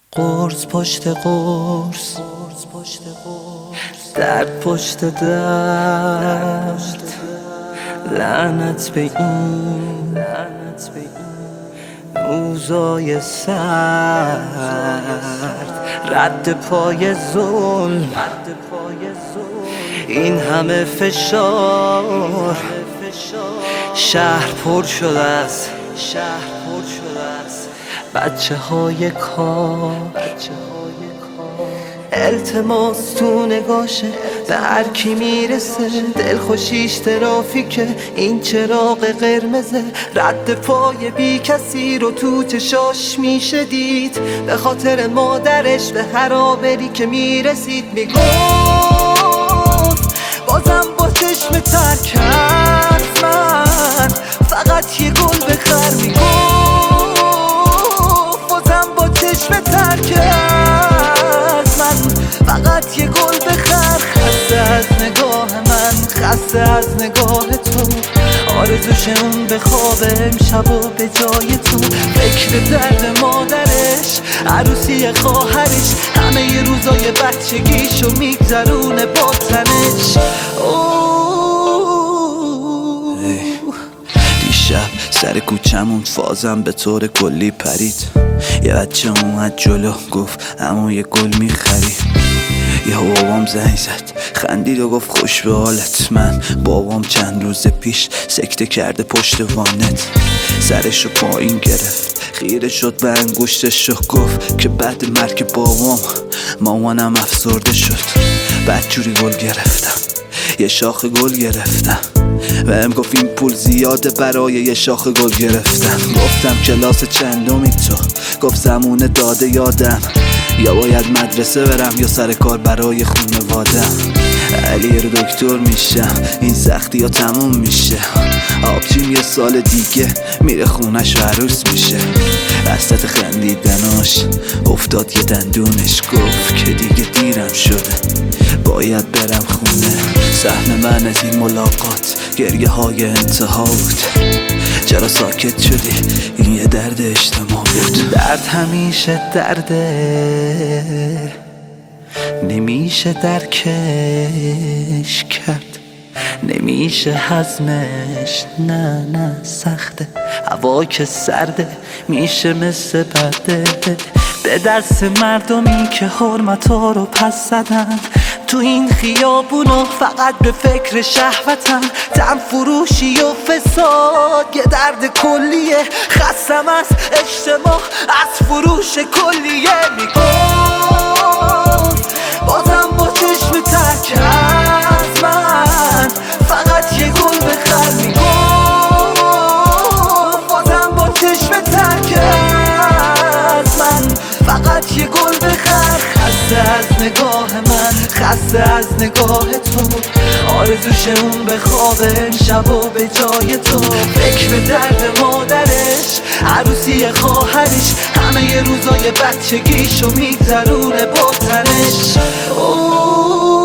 قرص پشت قرص، درد پشت درد، لعنت به این روزای سرد، رد پای ظلم، این همه فشار، شهر پر شده است بچه های کار. التماس تو نگاشه به هر کی میرسه، دلخوشیش ترافیکه این چراغ قرمزه، رد پای بی کسی رو تو چشاش میشه دید، به خاطر مادرش به هر آبری که میرسید میگفت بازم با چشم تر کرد من فقط یه گل بخر، میگفت بازم با چشم تر کرد من فقط یه گل بخر. خسته از نگاه من، خسته از نگاه تو، آرزوش اون به خواب امشب و به جای تو، فکر درد مادرش، عروسی خواهرش، همه ی روزای بچگیشو میگذرونه با تنش. دیشب سر کوچمون فازم به طور کلی پرید، یه بچه اومد جلو گفت عمو یه گل میخری، یه بابام زنگ زد خندید و گفت خوش به حالت. من بابام چند روز پیش سکته کرده پشت وانت، سرشو پایین گرفت خیره شد به انگشتش و گفت که بعد مرگ بابام مامانم افسرده شد. بدجوری گل گرفتم، یه شاخ گل گرفتم، بهم گفت این پول زیاده برای یه شاخ گل گرفتم. گفتم کلاس چندمی تو؟ گفت زمونه داده یادم، یا باید مدرسه برم یا سر کار برای خونوادم. علی رو دکتر میشم، این سختی ها تموم میشه، آبجیم یه سال دیگه میره خونش و عروس میشه. وسط خندیدناش افتاد یه دندونش، گفت که دیگه دیرم شده باید برم خونه. سهم من از این ملاقات گریه های انتها بود، چرا ساکت شدی؟ این یه درد اجتماع بود. درد همیشه درده، نمیشه درکش کرد، نمیشه هضمش، نه سخته، هوا که سرده میشه مثل برده. به دست مردمی که حرمتا رو پس زدن تو این خیابونو، فقط به فکر شهوتن، تن فروشی و فساد یه درد کلیه، خستم از اجتماع از فروش کلیه. میگفت بازم با چشم تر کرد من فقط یه گل بخر، میگفت بازم با چشم تر کرد من فقط یه گل بخر. خسته از نگاه من، خسته از نگاه تو، آرزوش اون به خواب امشب و به جای تو، فکر درد مادرش، عروسی خواهرش، همه ی روزای بچگیشو میگذرونه با تنش.